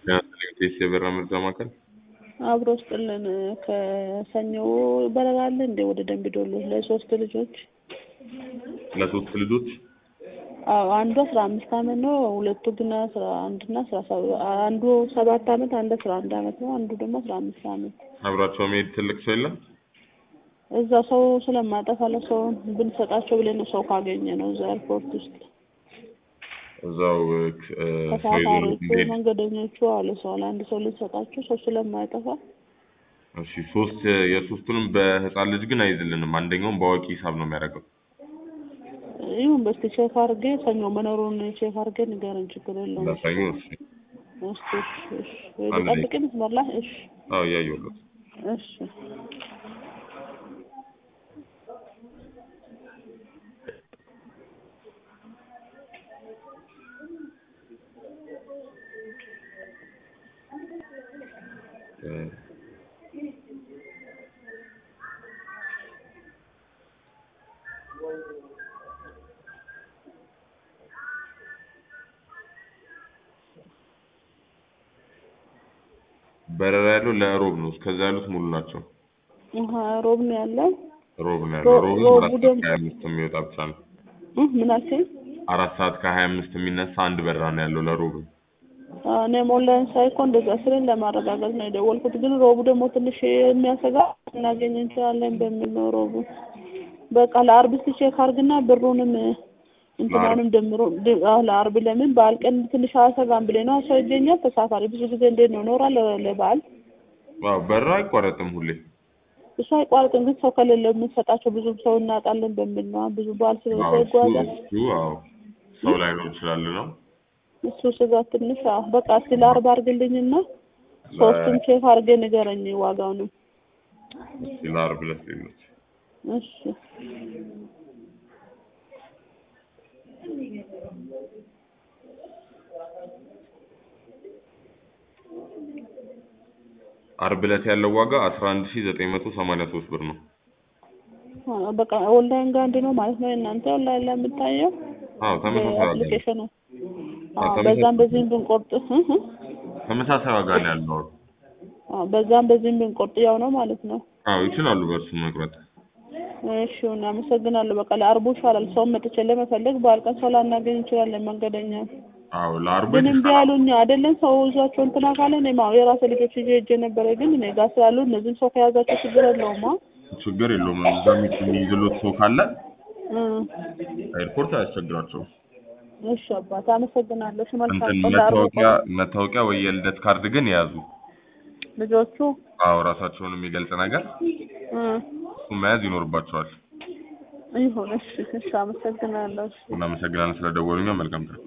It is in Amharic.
ቴስ የበራ ምርጫ ማዕከል አብሮ ስጥልን ከሰኞ በረራ አለ እንደ ወደ ደንቢ ዶሎ ለሶስት ልጆች ለሶስት ልጆች አንዱ 15 አመት ነው ሁለቱ ግን 11 እና 17 አንዱ 7 አመት አንዱ 11 አመት ነው አንዱ ደግሞ 15 አመት አብራቸው መሄድ ትልቅ ሰው የለም እዛ ሰው ስለማጠፋ ለሰው ብንሰጣቸው ብለን ሰው ካገኘ ነው እዛ ኤርፖርት ውስጥ እዛው ተሳፋሪዎቹ መንገደኞቹ አለ ሰው አንድ ሰው ልንሰጣቸው ሰው ስለማይጠፋ እሺ ሶስት የሶስቱንም በህፃን ልጅ ግን አይዝልንም አንደኛውን በአዋቂ ሂሳብ ነው የሚያደርገው ይሁን በስቲ ቼክ አድርጌ ሰኞ መኖሩን ቼክ አድርጌ ንገረን ችግር የለውም ለሰኞ እሺ እሺ ልጠብቅኝ መስመር እሺ አዎ ያየሁት እሺ በረራ ያለው ለሮብ ነው እስከዛ ያሉት ሙሉ ናቸው ሮብ ነው ያለው ሮብ ነው ያለው ሮብ 4:25 የሚወጣ ብቻ ነው ምን አልከኝ 4:25 የሚነሳ አንድ በረራ ነው ያለው ለሮብ እኔ ሞላን ሳይኮ እንደዛ ስለን ለማረጋጋት ነው የደወልኩት ግን ሮቡ ደግሞ ትንሽ የሚያሰጋ እናገኝ እንችላለን በሚል ነው ሮቡ በቃ ለአርብ ቼክ አድርግና ብሩንም እንትናንም ደምሮ ለአርብ ለምን በዓል ቀን ትንሽ አሰጋም ብለ ነው ሰው ይገኛል ተሳፋሪ ብዙ ጊዜ እንዴት ነው ኖራል ለበዓል ዋው በረራ አይቋረጥም ሁሌ እሱ አይቋረጥም ግን ሰው ከሌለ የምንሰጣቸው ብዙ ሰው እናጣለን በሚል ነው ብዙ በዓል ስለሆነ ይጓዛል ዋው ሰው ላይ ነው ይችላል ነው እሱ ስጋት ትንሽ በቃ እስኪ ለአርብ አድርግልኝና ሶስቱም ቼክ አድርጌ ንገረኝ ዋጋውንም እስኪ ለአርብ ለስልኝ እሺ አርብ ዕለት ያለው ዋጋ 11983 ብር ነው በቃ ኦንላይን ጋር ነው ማለት ነው እናንተ ኦንላይን ላይ የምታየው ተመሳሳይ አፕሊኬሽኑ በዛም በዚህም ብንቆርጥ ተመሳሳይ ዋጋ ነው ያለው በዛም በዚህም ብንቆርጥ ያው ነው ማለት ነው ይችላሉ በእርሱ መቁረጥ እሺ እናመሰግናለሁ በቃ ለአርቡ ይሻላል ሰው መጥቼ ለመፈለግ ባልቀን ሰው ላናገኝ እንችላለን መንገደኛ ለአርቡ ግን ቢያሉኝ አይደለም ሰው ይዟቸው እንትና ካለ ነው ማው የራሴ ልጆች ይዤ ነበር ግን እኔ ጋር ስላሉ እነዚህ ሰው ከያዛቸው ችግር የለውም እዛም የሚይዝሉት ሰው ካለ ኤርፖርት አያስቸግራቸው እሺ አባት አመሰግናለሁ እሺ መልካም መታወቂያ ወይ የልደት ካርድ ግን ያዙ ልጆቹ ራሳቸውን የሚገልጽ ነገር መያዝ ይኖርባቸዋል ይሁን እሺ አመሰግናለሁ እናመሰግናለን ስለደወሉኝ መልካም